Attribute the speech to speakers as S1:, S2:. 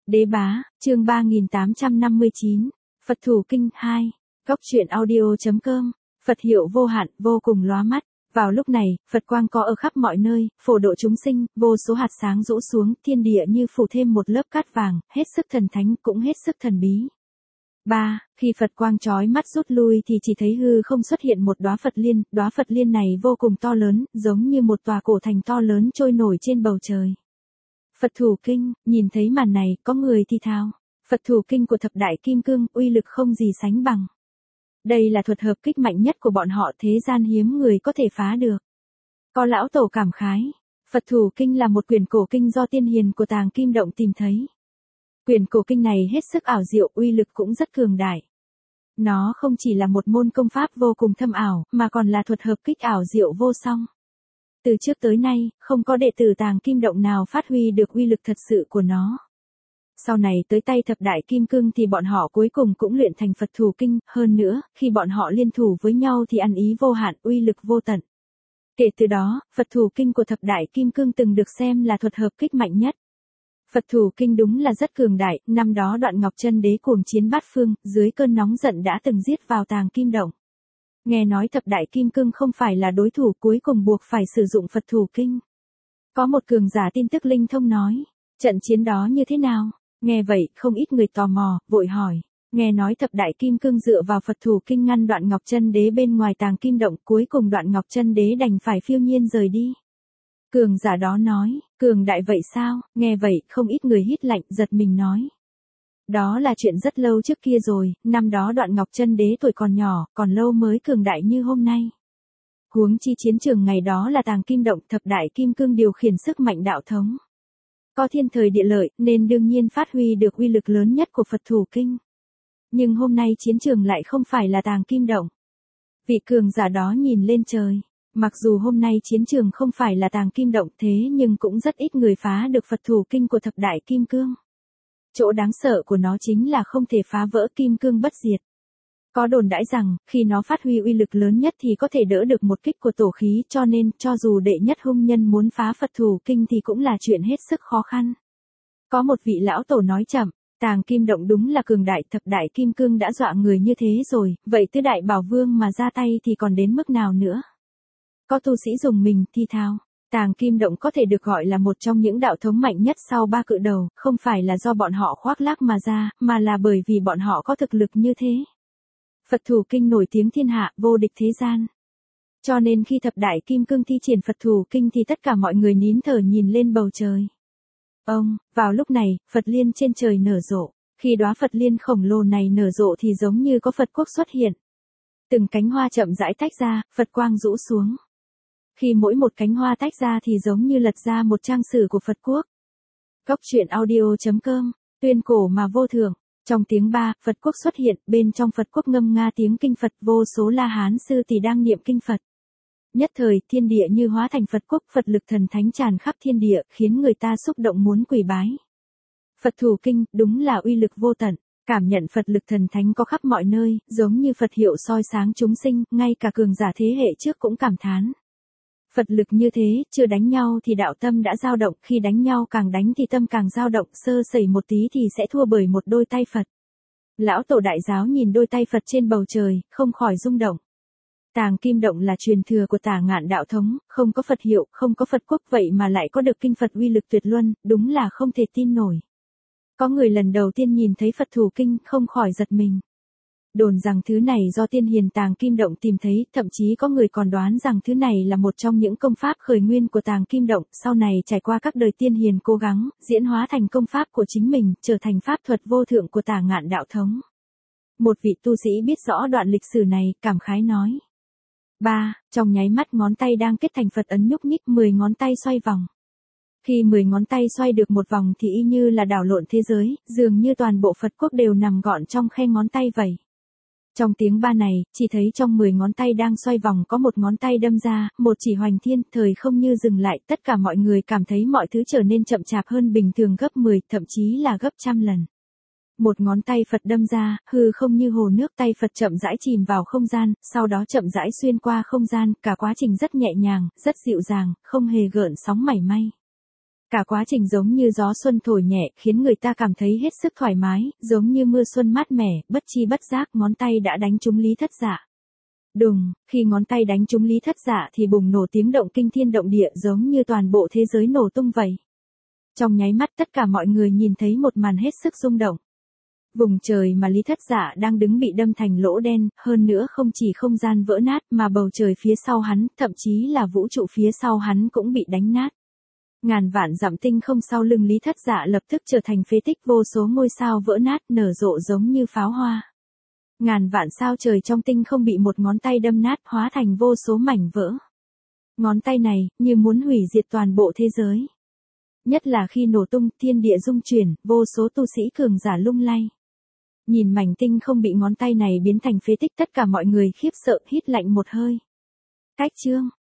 S1: Đế bá, chương 3859, Phật thủ kinh 2, Góc truyện audio.com, Phật hiệu vô hạn, vô cùng lóa mắt. Vào lúc này, Phật quang có ở khắp mọi nơi, phổ độ chúng sinh, vô số hạt sáng rũ xuống, thiên địa như phủ thêm một lớp cát vàng, hết sức thần thánh cũng hết sức thần bí. 3. Khi Phật quang chói mắt rút lui thì chỉ thấy hư không xuất hiện một đóa Phật liên này vô cùng to lớn, giống như một tòa cổ thành to lớn trôi nổi trên bầu trời. Phật thủ kinh, nhìn thấy màn này, có người thì thào, Phật thủ kinh của thập đại kim cương, uy lực không gì sánh bằng. Đây là thuật hợp kích mạnh nhất của bọn họ, thế gian hiếm người có thể phá được. Có lão tổ cảm khái, Phật thủ kinh là một quyển cổ kinh do tiên hiền của Tàng Kim Động tìm thấy. Quyển cổ kinh này hết sức ảo diệu, uy lực cũng rất cường đại. Nó không chỉ là một môn công pháp vô cùng thâm ảo, mà còn là thuật hợp kích ảo diệu vô song. Từ trước tới nay, không có đệ tử Tàng Kim Động nào phát huy được uy lực thật sự của nó. Sau này tới tay thập đại kim cương thì bọn họ cuối cùng cũng luyện thành Phật thủ kinh, hơn nữa, khi bọn họ liên thủ với nhau thì ăn ý vô hạn, uy lực vô tận. Kể từ đó, Phật thủ kinh của thập đại kim cương từng được xem là thuật hợp kích mạnh nhất. Phật thủ kinh đúng là rất cường đại, năm đó Đoạn Ngọc Chân Đế cuồng chiến bát phương, dưới cơn nóng giận đã từng giết vào Tàng Kim Động. Nghe nói thập đại kim cương không phải là đối thủ, cuối cùng buộc phải sử dụng Phật thủ kinh. Có một cường giả tin tức linh thông nói, trận chiến đó như thế nào? Nghe vậy, không ít người tò mò, vội hỏi. Nghe nói thập đại kim cương dựa vào Phật thủ kinh ngăn Đoạn Ngọc Chân Đế bên ngoài Tàng Kim Động, cuối cùng Đoạn Ngọc Chân Đế đành phải phiêu nhiên rời đi. Cường giả đó nói, cường đại vậy sao? Nghe vậy, không ít người hít lạnh, giật mình nói. Đó là chuyện rất lâu trước kia rồi, năm đó Đoạn Ngọc Chân Đế tuổi còn nhỏ, còn lâu mới cường đại như hôm nay. Huống chi chiến trường ngày đó là Tàng Kim Động, thập đại kim cương điều khiển sức mạnh đạo thống. Có thiên thời địa lợi, nên đương nhiên phát huy được uy lực lớn nhất của Phật thủ kinh. Nhưng hôm nay chiến trường lại không phải là Tàng Kim Động. Vị cường giả đó nhìn lên trời. Mặc dù hôm nay chiến trường không phải là Tàng Kim Động, thế nhưng cũng rất ít người phá được Phật thủ kinh của thập đại kim cương. Chỗ đáng sợ của nó chính là không thể phá vỡ kim cương bất diệt. Có đồn đãi rằng, khi nó phát huy uy lực lớn nhất thì có thể đỡ được một kích của tổ khí, cho nên, cho dù đệ nhất hung nhân muốn phá Phật thủ kinh thì cũng là chuyện hết sức khó khăn. Có một vị lão tổ nói chậm, Tàng Kim Động đúng là cường đại, thập đại kim cương đã dọa người như thế rồi, vậy tứ đại bảo vương mà ra tay thì còn đến mức nào nữa? Có tu sĩ dùng mình thi thao, Tàng Kim Động có thể được gọi là một trong những đạo thống mạnh nhất sau ba cự đầu, không phải là do bọn họ khoác lác mà ra, mà là bởi vì bọn họ có thực lực như thế. Phật thủ kinh nổi tiếng thiên hạ, vô địch thế gian. Cho nên khi thập đại kim cương thi triển Phật thủ kinh thì tất cả mọi người nín thở nhìn lên bầu trời. Vào lúc này, Phật liên trên trời nở rộ. Khi đóa Phật liên khổng lồ này nở rộ thì giống như có Phật quốc xuất hiện. Từng cánh hoa chậm rãi tách ra, Phật quang rũ xuống. Khi mỗi một cánh hoa tách ra thì giống như lật ra một trang sử của Phật quốc. Góc truyện audio.com, tuyên cổ mà vô thượng. Trong tiếng ba, Phật quốc xuất hiện, bên trong Phật quốc ngâm nga tiếng kinh Phật, vô số La Hán sư tỷ đang niệm kinh Phật. Nhất thời, thiên địa như hóa thành Phật quốc, Phật lực thần thánh tràn khắp thiên địa, khiến người ta xúc động muốn quỳ bái. Phật thủ kinh, đúng là uy lực vô tận, cảm nhận Phật lực thần thánh có khắp mọi nơi, giống như Phật hiệu soi sáng chúng sinh, ngay cả cường giả thế hệ trước cũng cảm thán. Phật lực như thế, chưa đánh nhau thì đạo tâm đã dao động, khi đánh nhau càng đánh thì tâm càng dao động, sơ sẩy một tí thì sẽ thua bởi một đôi tay Phật. Lão tổ đại giáo nhìn đôi tay Phật trên bầu trời, không khỏi rung động. Tàng Kim Động là truyền thừa của Tả Ngạn đạo thống, không có Phật hiệu, không có Phật quốc, vậy mà lại có được kinh Phật uy lực tuyệt luân, đúng là không thể tin nổi. Có người lần đầu tiên nhìn thấy Phật thủ kinh, không khỏi giật mình. Đồn rằng thứ này do tiên hiền Tàng Kim Động tìm thấy, thậm chí có người còn đoán rằng thứ này là một trong những công pháp khởi nguyên của Tàng Kim Động, sau này trải qua các đời tiên hiền cố gắng, diễn hóa thành công pháp của chính mình, trở thành pháp thuật vô thượng của Tả Ngạn đạo thống. Một vị tu sĩ biết rõ đoạn lịch sử này, cảm khái nói. 3. Trong nháy mắt ngón tay đang kết thành Phật ấn nhúc nhích, 10 ngón tay xoay vòng. Khi 10 ngón tay xoay được một vòng thì y như là đảo lộn thế giới, dường như toàn bộ Phật quốc đều nằm gọn trong khe ngón tay vậy. Trong tiếng ba này, chỉ thấy trong 10 ngón tay đang xoay vòng có một ngón tay đâm ra, một chỉ hoành thiên, thời không như dừng lại, tất cả mọi người cảm thấy mọi thứ trở nên chậm chạp hơn bình thường gấp 10, thậm chí là gấp trăm lần. Một ngón tay Phật đâm ra, hư không như hồ nước, tay Phật chậm rãi chìm vào không gian, sau đó chậm rãi xuyên qua không gian, cả quá trình rất nhẹ nhàng, rất dịu dàng, không hề gợn sóng mảy may. Cả quá trình giống như gió xuân thổi nhẹ, khiến người ta cảm thấy hết sức thoải mái, giống như mưa xuân mát mẻ, bất chi bất giác ngón tay đã đánh trúng Lý Thất Dạ. Đùng, khi ngón tay đánh trúng Lý Thất Dạ thì bùng nổ tiếng động kinh thiên động địa, giống như toàn bộ thế giới nổ tung vậy. Trong nháy mắt tất cả mọi người nhìn thấy một màn hết sức rung động. Vùng trời mà Lý Thất Dạ đang đứng bị đâm thành lỗ đen, hơn nữa không chỉ không gian vỡ nát mà bầu trời phía sau hắn, thậm chí là vũ trụ phía sau hắn cũng bị đánh nát. Ngàn vạn dặm tinh không sau lưng Lý Thất Dạ lập tức trở thành phế tích, vô số ngôi sao vỡ nát nở rộ giống như pháo hoa. Ngàn vạn sao trời trong tinh không bị một ngón tay đâm nát, hóa thành vô số mảnh vỡ. Ngón tay này như muốn hủy diệt toàn bộ thế giới. Nhất là khi nổ tung, thiên địa rung chuyển, vô số tu sĩ cường giả lung lay. Nhìn mảnh tinh không bị ngón tay này biến thành phế tích, tất cả mọi người khiếp sợ hít lạnh một hơi. Cách chương